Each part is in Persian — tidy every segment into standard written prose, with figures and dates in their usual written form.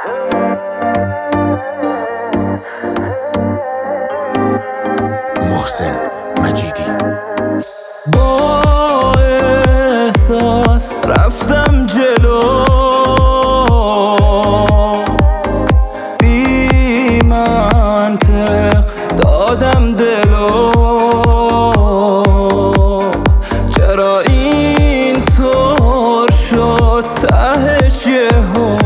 محسن مجیدی. با احساس رفتم جلو، بی منطق دادم دلو. چرا این طور شد تهش یهو؟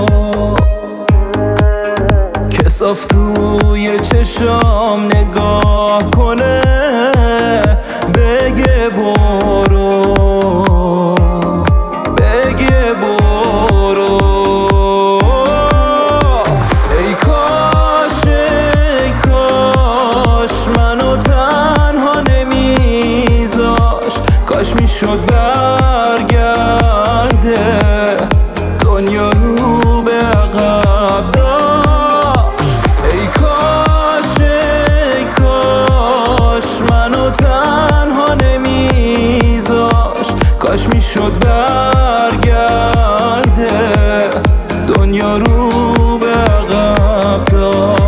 کساف توی چشام نگاه کنه، بگه برو، بگه برو. ای کاش، ای کاش منو تنها نمیذاش، کاش میشد برگرده دنیا رو به عقب داشت. ای کاش، ای کاش منو تنها نمیذاش، کاش میشد برگرده دنیا رو به عقب داشت.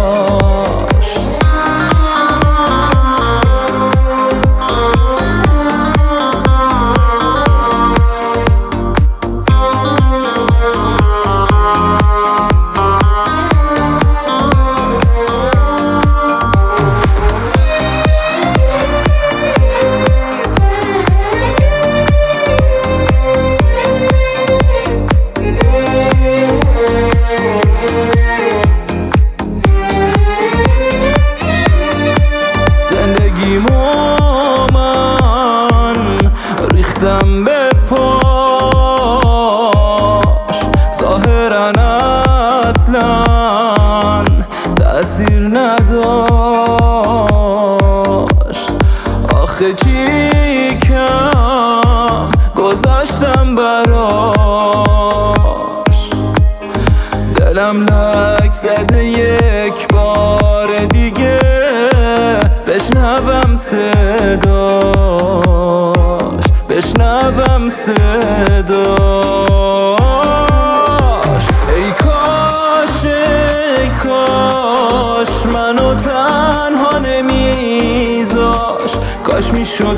من ریختم به پاش، ظاهرا اصلا تأثیر نداشت. آخه چی کم گذاشتم براش، دلم لک زده یک بار دیگه بشنوم صداش، بشنوم صداش. ای کاش، ای کاش منو تنها نمیذاش، کاش میشد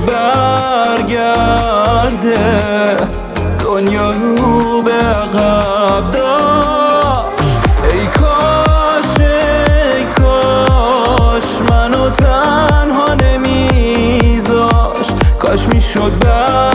برگرده دنیا رو به عقب داشت. ای کاش، ای کاش منو تنها نمیذاش، کاش میشد